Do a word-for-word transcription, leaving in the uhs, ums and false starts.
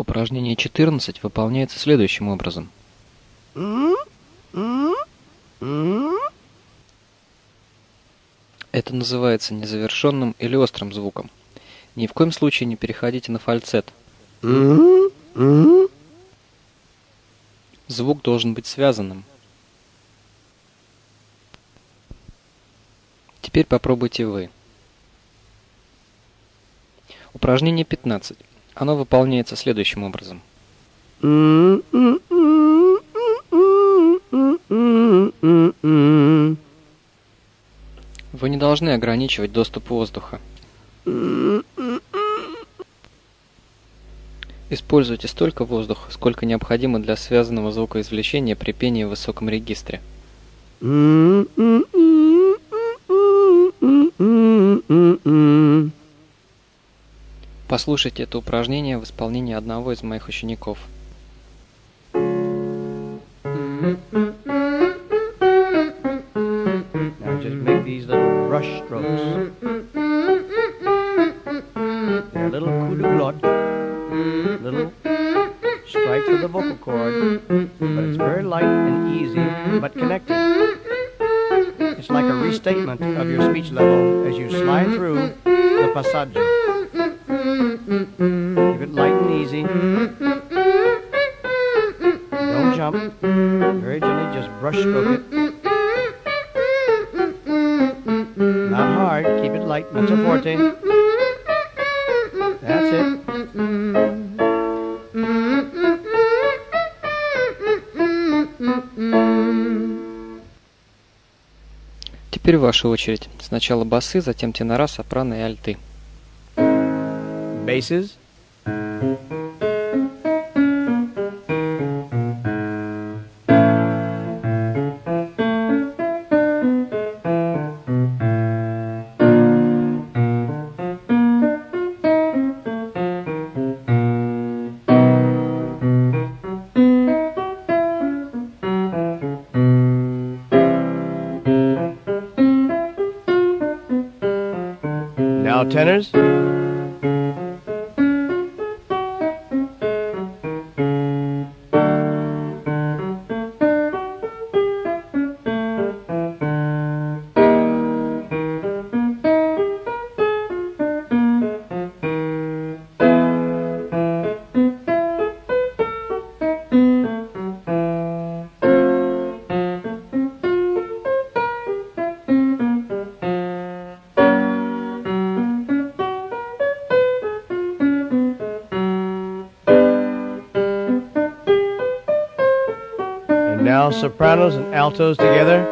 Упражнение четырнадцать выполняется следующим образом. Это называется незавершенным или острым звуком. Ни в коем случае не переходите на фальцет. Звук должен быть связанным. Теперь попробуйте вы. Упражнение пятнадцать. Оно выполняется следующим образом. Вы не должны ограничивать доступ воздуха. Используйте столько воздуха, сколько необходимо для связанного звукоизвлечения при пении в высоком регистре. Послушайте это упражнение в исполнении одного из моих учеников. Now just make these little brush strokes. They're little coup de glotte, little strikes of the vocal cord, but it's very light and easy, but connected. It's like a restatement of your speech level as you slide through the passaggio. Keep it light and easy. Don't jump. Very gently, just brush stroke it. Not hard. Keep it light. Mezzo forte. That's it. Теперь ваша очередь. Сначала басы, затем тенора, сопрано и альты. Basses. Now tenors. Now sopranos and altos together.